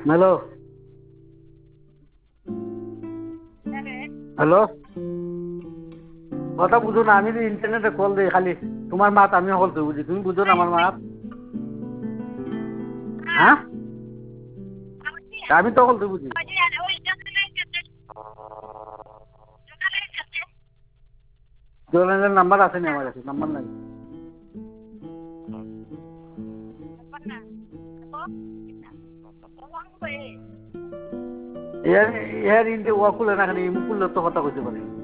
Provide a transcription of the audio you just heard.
hello hello কথা বুঝো না আমি ইন্টারনেটে কল দিই খালি তোমার মাত আমি কল দিই বুঝি তুমি বুঝো না আমার মাত হ্যাঁ আমি তো কল দিই বুঝি জোনালের নাম্বার আছে নি আমার কাছে নাম্বার নাই এর ইন্টে ওয়া খুলে না খালি ইমু খুললে তো কথা কইতে পারে